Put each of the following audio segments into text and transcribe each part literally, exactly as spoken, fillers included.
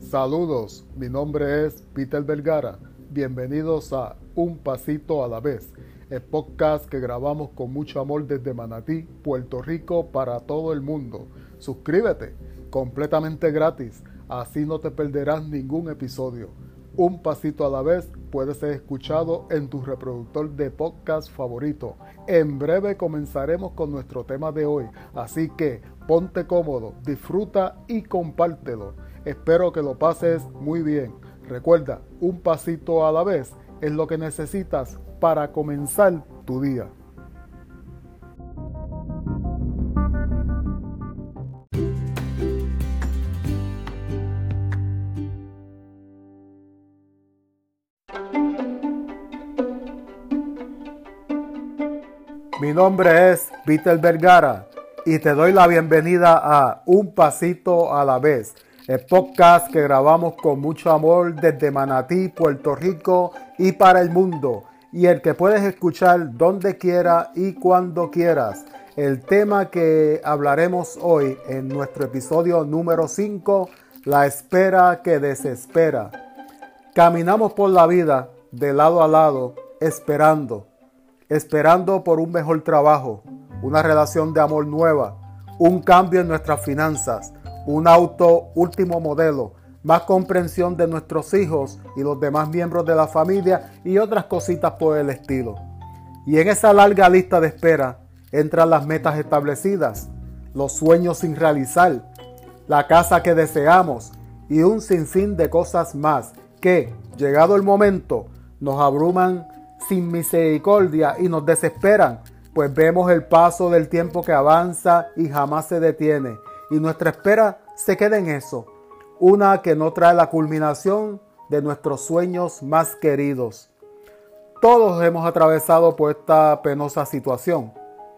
Saludos, mi nombre es Peter Vergara. Bienvenidos a Un Pasito a la Vez, el podcast que grabamos con mucho amor desde Manatí, Puerto Rico, para todo el mundo. Suscríbete, completamente gratis, así no te perderás ningún episodio. Un Pasito a la Vez puede ser escuchado en tu reproductor de podcast favorito. En breve comenzaremos con nuestro tema de hoy, así que ponte cómodo, disfruta y compártelo. Espero que lo pases muy bien. Recuerda, un pasito a la vez es lo que necesitas para comenzar tu día. Mi nombre es Peter Vergara y te doy la bienvenida a Un Pasito a la Vez, el podcast que grabamos con mucho amor desde Manatí, Puerto Rico y para el mundo, y el que puedes escuchar donde quiera y cuando quieras. El tema que hablaremos hoy en nuestro episodio número cinco, la espera que desespera. Caminamos por la vida de lado a lado, esperando, esperando por un mejor trabajo, una relación de amor nueva, un cambio en nuestras finanzas, un auto último modelo, más comprensión de nuestros hijos y los demás miembros de la familia y otras cositas por el estilo. Y en esa larga lista de espera entran las metas establecidas, los sueños sin realizar, la casa que deseamos y un sinfín de cosas más que, llegado el momento, nos abruman sin misericordia y nos desesperan, pues vemos el paso del tiempo que avanza y jamás se detiene, y nuestra espera se queda en eso, una que no trae la culminación de nuestros sueños más queridos. Todos hemos atravesado por esta penosa situación,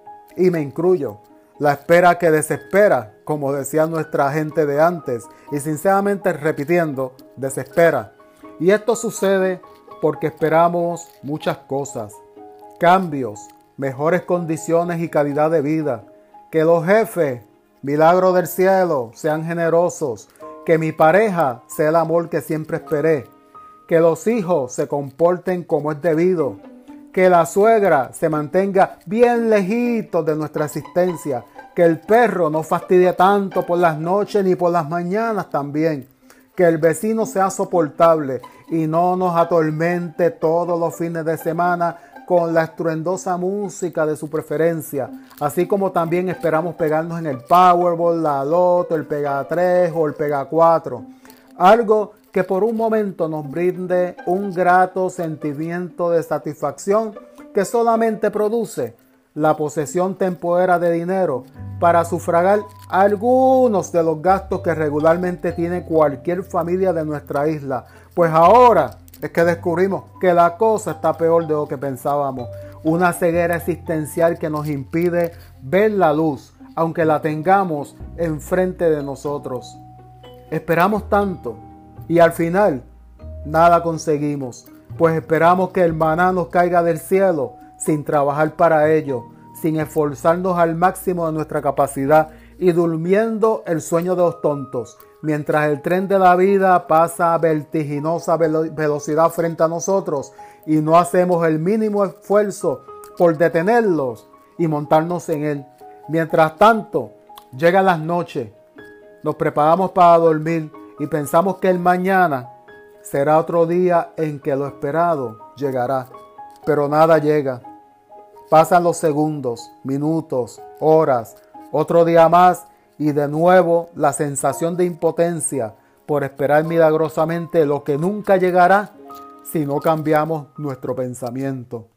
y me incluyo, la espera que desespera, como decía nuestra gente de antes, y sinceramente repitiendo, desespera. Y esto sucede porque esperamos muchas cosas, cambios, mejores condiciones y calidad de vida, que los jefes, milagro del cielo, sean generosos, que mi pareja sea el amor que siempre esperé, que los hijos se comporten como es debido, que la suegra se mantenga bien lejitos de nuestra existencia, que el perro no fastidie tanto por las noches ni por las mañanas también, que el vecino sea soportable y no nos atormente todos los fines de semana con la estruendosa música de su preferencia, así como también esperamos pegarnos en el Powerball, la Loto, el Pega tres o el Pega cuatro, algo que por un momento nos brinde un grato sentimiento de satisfacción que solamente produce la posesión temporera de dinero para sufragar algunos de los gastos que regularmente tiene cualquier familia de nuestra isla, pues ahora es que descubrimos que la cosa está peor de lo que pensábamos. Una ceguera existencial que nos impide ver la luz, aunque la tengamos enfrente de nosotros. Esperamos tanto y al final nada conseguimos, pues esperamos que el maná nos caiga del cielo sin trabajar para ello, sin esforzarnos al máximo de nuestra capacidad y durmiendo el sueño de los tontos, mientras el tren de la vida pasa a vertiginosa velo- velocidad frente a nosotros y no hacemos el mínimo esfuerzo por detenerlos y montarnos en él. Mientras tanto, llegan las noches, nos preparamos para dormir y pensamos que el mañana será otro día en que lo esperado llegará, pero nada llega. Pasan los segundos, minutos, horas, otro día más y de nuevo la sensación de impotencia por esperar milagrosamente lo que nunca llegará si no cambiamos nuestro pensamiento.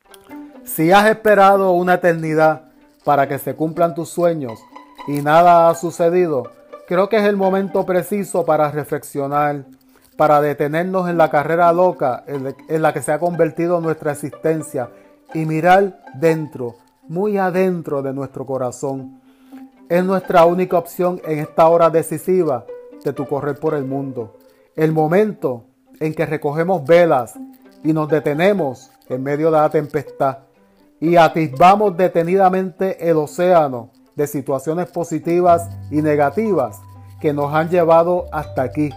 Si has esperado una eternidad para que se cumplan tus sueños y nada ha sucedido, creo que es el momento preciso para reflexionar, para detenernos en la carrera loca en la que se ha convertido nuestra existencia y mirar dentro, muy adentro de nuestro corazón. Es nuestra única opción en esta hora decisiva de tu correr por el mundo. El momento en que recogemos velas y nos detenemos en medio de la tempestad y atisbamos detenidamente el océano de situaciones positivas y negativas que nos han llevado hasta aquí.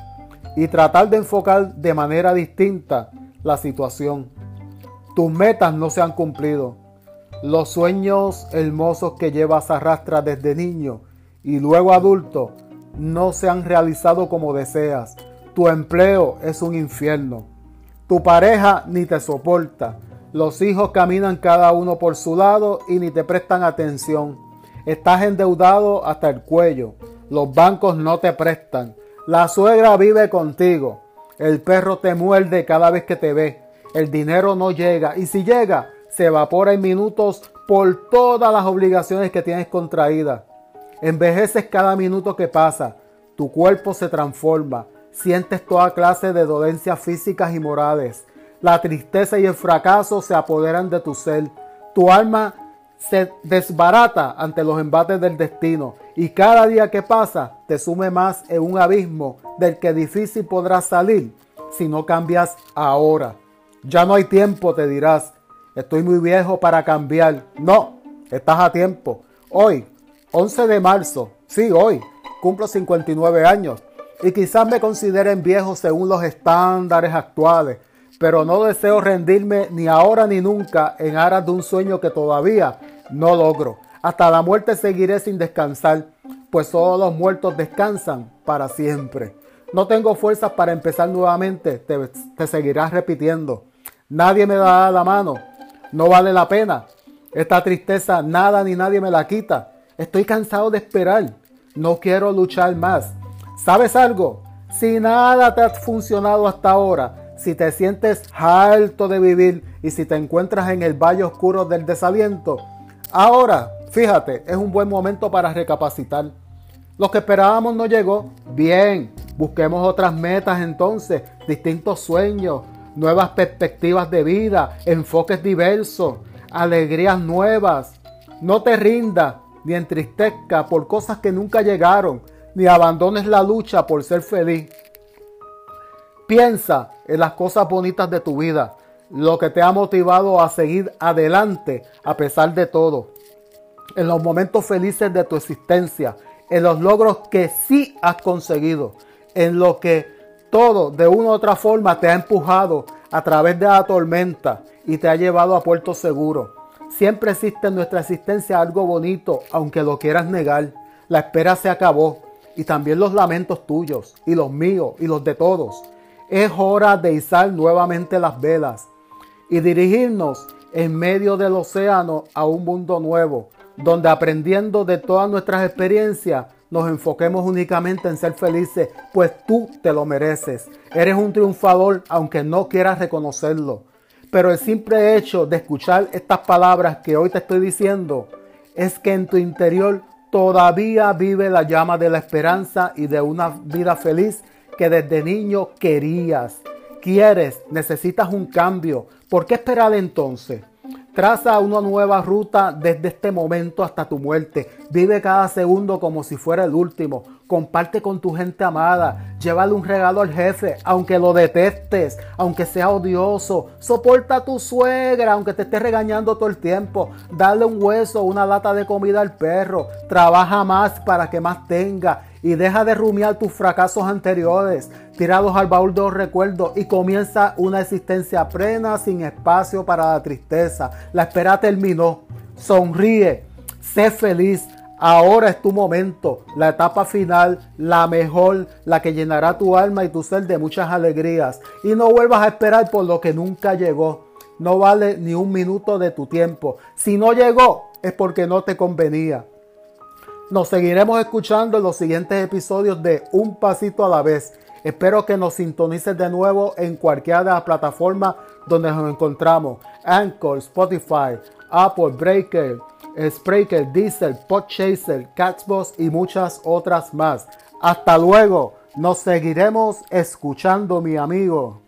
y tratar de enfocar de manera distinta la situación. Tus metas no se han cumplido. Los sueños hermosos que llevas arrastra desde niño y luego adulto no se han realizado como deseas. Tu empleo es un infierno. Tu pareja ni te soporta. Los hijos caminan cada uno por su lado y ni te prestan atención. Estás endeudado hasta el cuello. Los bancos no te prestan. La suegra vive contigo. El perro te muerde cada vez que te ve. El dinero no llega. Y si llega, se evapora en minutos por todas las obligaciones que tienes contraídas. Envejeces cada minuto que pasa. Tu cuerpo se transforma. Sientes toda clase de dolencias físicas y morales. La tristeza y el fracaso se apoderan de tu ser. Tu alma se desbarata ante los embates del destino. Y cada día que pasa te sume más en un abismo del que difícil podrás salir si no cambias ahora. Ya no hay tiempo, te dirás. Estoy muy viejo para cambiar. No, estás a tiempo. Hoy, once de marzo, sí, hoy, cumplo cincuenta y nueve años. Y quizás me consideren viejo según los estándares actuales, pero no deseo rendirme ni ahora ni nunca en aras de un sueño que todavía no logro. Hasta la muerte seguiré sin descansar, pues solo los muertos descansan para siempre. No tengo fuerzas para empezar nuevamente, te, te seguirás repitiendo. Nadie me da la mano, no vale la pena. Esta tristeza nada ni nadie me la quita. Estoy cansado de esperar, no quiero luchar más. ¿Sabes algo? Si nada te ha funcionado hasta ahora, si te sientes harto de vivir y si te encuentras en el valle oscuro del desaliento, ahora, fíjate, es un buen momento para recapacitar. Lo que esperábamos no llegó. Bien, busquemos otras metas entonces, distintos sueños, nuevas perspectivas de vida, enfoques diversos, alegrías nuevas. No te rindas ni entristezcas por cosas que nunca llegaron, ni abandones la lucha por ser feliz. Piensa en las cosas bonitas de tu vida, lo que te ha motivado a seguir adelante a pesar de todo, en los momentos felices de tu existencia, en los logros que sí has conseguido, en lo que todo de una u otra forma te ha empujado a través de la tormenta y te ha llevado a puerto seguro. Siempre existe en nuestra existencia algo bonito, aunque lo quieras negar. La espera se acabó y también los lamentos tuyos y los míos y los de todos. Es hora de izar nuevamente las velas y dirigirnos en medio del océano a un mundo nuevo, donde aprendiendo de todas nuestras experiencias nos enfoquemos únicamente en ser felices, pues tú te lo mereces. Eres un triunfador aunque no quieras reconocerlo. Pero el simple hecho de escuchar estas palabras que hoy te estoy diciendo es que en tu interior todavía vive la llama de la esperanza y de una vida feliz que desde niño querías. Quieres, necesitas un cambio. ¿Por qué esperar entonces? Traza una nueva ruta desde este momento hasta tu muerte. Vive cada segundo como si fuera el último. Comparte con tu gente amada. Llévale un regalo al jefe, aunque lo detestes, aunque sea odioso. Soporta a tu suegra, aunque te esté regañando todo el tiempo. Dale un hueso, una lata de comida al perro. Trabaja más para que más tenga. Y deja de rumiar tus fracasos anteriores, tíralos al baúl de los recuerdos y comienza una existencia plena sin espacio para la tristeza. La espera terminó. Sonríe, sé feliz. Ahora es tu momento, la etapa final, la mejor, la que llenará tu alma y tu ser de muchas alegrías. Y no vuelvas a esperar por lo que nunca llegó. No vale ni un minuto de tu tiempo. Si no llegó, es porque no te convenía. Nos seguiremos escuchando en los siguientes episodios de Un Pasito a la Vez. Espero que nos sintonices de nuevo en cualquiera de las plataformas donde nos encontramos. Anchor, Spotify, Apple, Breaker, Spreaker, Deezer, Podchaser, Castbox y muchas otras más. Hasta luego. Nos seguiremos escuchando, mi amigo.